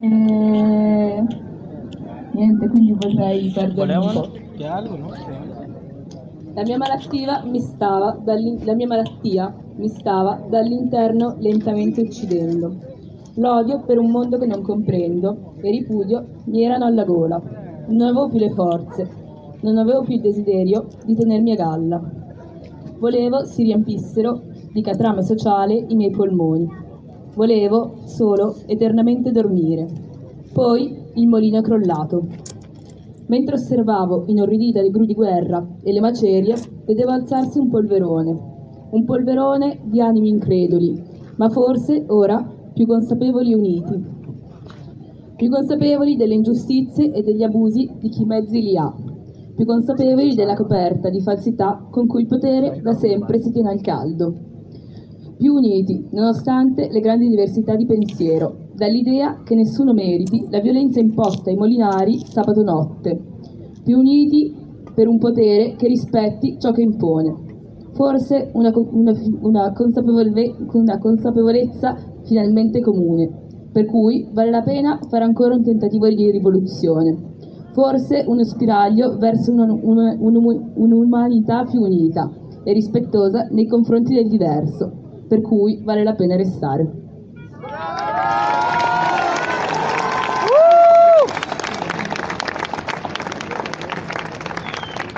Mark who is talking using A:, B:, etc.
A: E niente, quindi potrei perdermi un
B: Volevano
A: po'.
B: che algo, no?
C: La mia malattia mi stava dall'interno lentamente uccidendo. L'odio per un mondo che non comprendo e ripudio mi erano alla gola. Non avevo più le forze, non avevo più il desiderio di tenermi a galla. Volevo si riempissero di catrame sociale i miei polmoni. Volevo solo eternamente dormire. Poi il mulino è crollato. Mentre osservavo inorridita le gru di guerra e le macerie, vedevo alzarsi un polverone di animi increduli, ma forse ora più consapevoli delle ingiustizie e degli abusi di chi mezzi li ha, più consapevoli della coperta di falsità con cui il potere da sempre si tiene al caldo, più uniti, nonostante le grandi diversità di pensiero, dall'idea che nessuno meriti la violenza imposta ai molinari sabato notte, più uniti per un potere che rispetti ciò che impone. Forse una consapevolezza finalmente comune, per cui vale la pena fare ancora un tentativo di rivoluzione. Forse uno spiraglio verso un'umanità più unita e rispettosa nei confronti del diverso, per cui vale la pena restare.